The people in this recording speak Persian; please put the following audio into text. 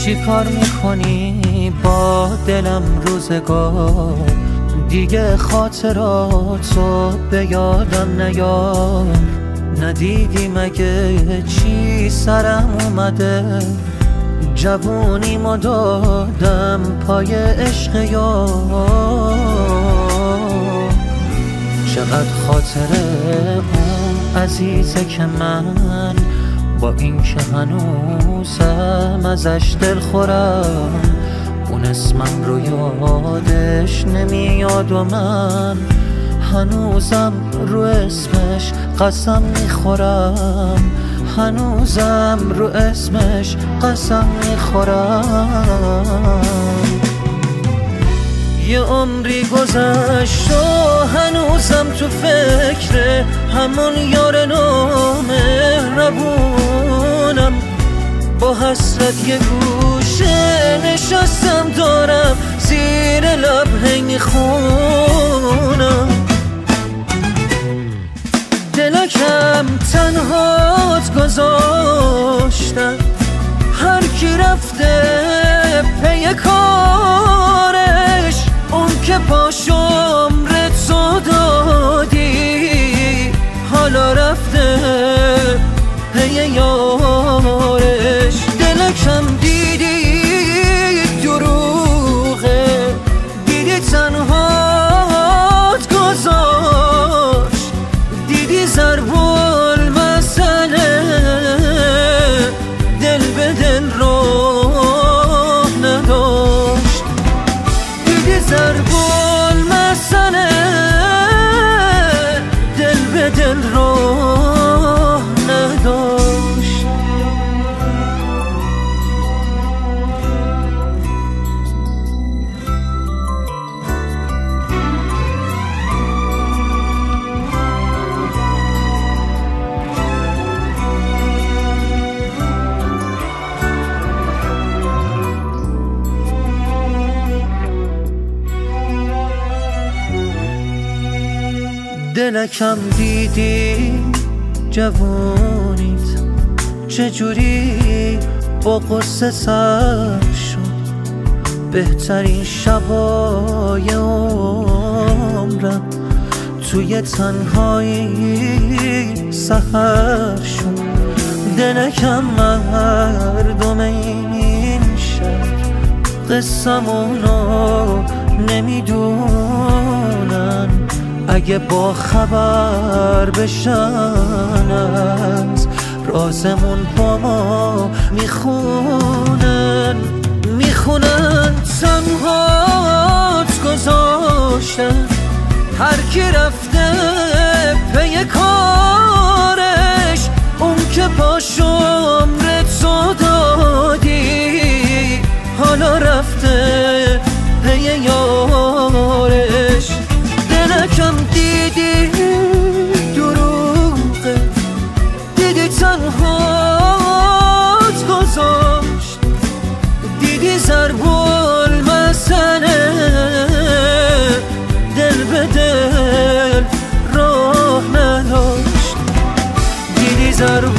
چی کار میکنی با دلم روزگار؟ دیگه خاطراتو به یادم نیار. ندیدی مگه چی سرم اومده؟ جوونیمو دادم پای عشق یار. چقدر خاطره اون عزیزه که من با این که هنوزم ازش دل خورم. اون اسمم رو یادش نمیاد و من هنوزم رو اسمش قسم میخورم. هنوزم رو اسمش قسم میخورم. یه عمری گذشت و هنوزم تو فکر همون یار نامهربونم. با حسرت یه گوشه نشستم دارم زیر لب هی میخونم. دلکم تنهات گذاشتم، هر کی رفته پی کارش. اون که پاش عمرت تو دادی حالا رفته پی یارش. دلکم دیدی دروغه، دیدی تنهات گذاشت، دیدی ضرب المثله دل به دل راه نداشت. دیدی ضرب المثله دل به دل راه نداشت. دلکم دیدی جوونیت چجوری با قصه سر شد. بهترین شبای عمرم توی تنهایی سحر شد. دلکم مردم این شهر قصمونو نمیدونن. اگه با خبر بشن از رازمون با ما میخونن. تنهات گذاشتن، هر کی رفته پی کارش. اون که پاش عمرت تو دادی حالا رفته پی یارش. دلکم دیدی دروغه، دیدی تنهات گذاشت، دیدی ضرب المثله دل به دل راه نداشت. دیدی ضرب